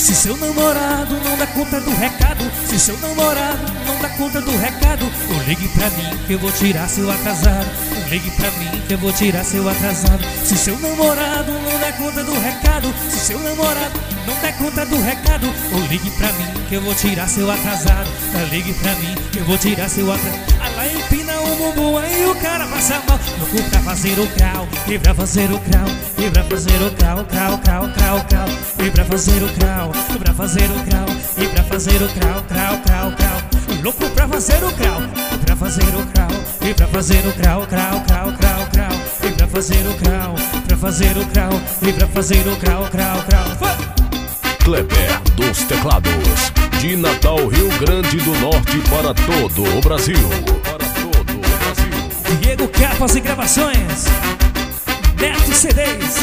Se seu namorado não dá conta do recado, se seu namorado não dá conta do recado, ou ligue pra mim que eu vou tirar seu atrasado. Ligue pra mim que eu vou tirar seu atrasado. Se seu namorado não dá conta do recado, se seu namorado não dá conta do recado, ou ligue pra mim que eu vou tirar seu atrasado. Ligue pra mim que eu vou tirar seu atrasado. Ela empina o bumbum, aí o cara passa mal. Louco pra fazer o crau, e pra fazer o crau, e pra fazer o crau, crau, crau, crau, crau, e pra fazer o crau, e pra fazer o crau, e pra fazer o crau, crau, crau, crau. Louco pra fazer o crau, e pra fazer o crau, e pra fazer o crau, crau, crau, crau, crau, e pra fazer o crau, pra fazer o crau, e pra fazer o crau, crau, crau. Kleber dos Teclados, de Natal, Rio Grande do Norte, para todo o Brasil. Para todo o Brasil. Diego Capas e Gravações, Neto CDs,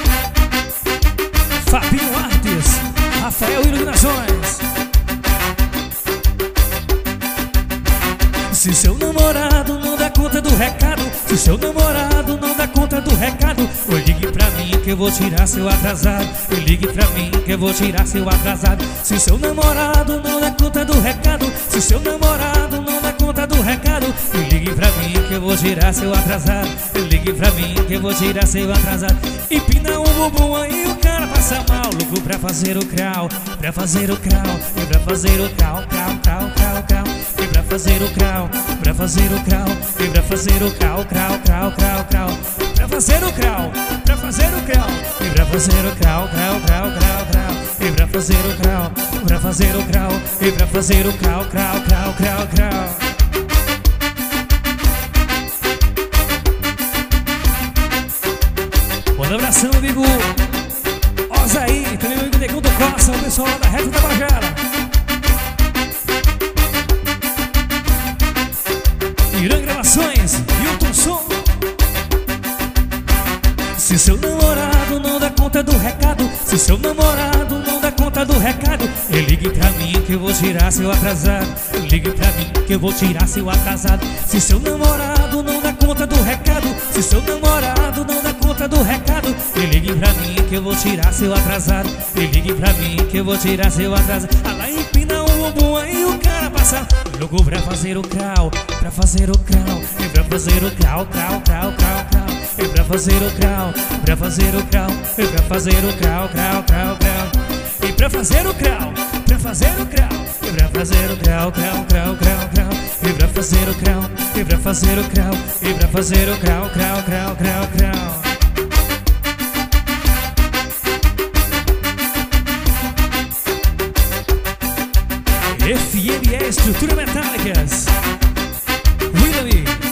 Fabinho Artes, Rafael Iluminações. Se seu namorado não dá conta do recado, se seu namorado não dá conta do recado, ou ligue pra mim que eu vou tirar seu atrasado. Ou ligue pra mim que eu vou tirar seu atrasado. Se seu namorado não dá conta do recado, se seu namorado não dá conta do recado, ou ligue pra mim que eu vou tirar seu atrasado. Ou ligue pra mim que eu vou tirar seu atrasado. Empina o bumbum aí o cara passa mal. Louco pra fazer o crau, pra fazer o crau, e pra fazer o crau, crau, crau, crau, crau, e pra fazer o crau, pra fazer o crau, e pra fazer o crau, crau, crau, crau, crau, pra fazer o crau, pra fazer o crau, e pra fazer o crau, crau, crau, crau, crau, e pra fazer o crau, pra fazer o crau, e pra fazer o crau, crau, crau, crau, crau. Manda abração, amigo Osaí, também meu amigo Negão do Costa, o pessoal lá da Reta da Bajara. Irã Gravações, Hilton Som. Se seu namorado não dá conta do recado, se seu namorado não dá conta do recado, ligue pra mim que eu vou tirar seu atrasado. Ligue pra mim que eu vou tirar seu atrasado. Se seu namorado não dá conta do recado, se seu namorado não dá conta do recado, ligue pra mim que eu vou tirar seu atrasado. Ligue pra mim que eu vou tirar seu atrasado. Ela empina o bumbum aí o cara passa louco pra fazer o crau, pra fazer o crau, e pra fazer o crau, crau, crau, crau, crau, e pra fazer o crau, pra fazer o crau, e pra fazer o crau, crau, crau, crau, e pra fazer o crau, pra fazer o crau, e pra fazer o crau, crau, crau, crau, crau, e pra fazer o crau, e pra fazer o crau, e pra fazer o crau, crau, crau, crau, crau. FME Estrutura Metálicas, William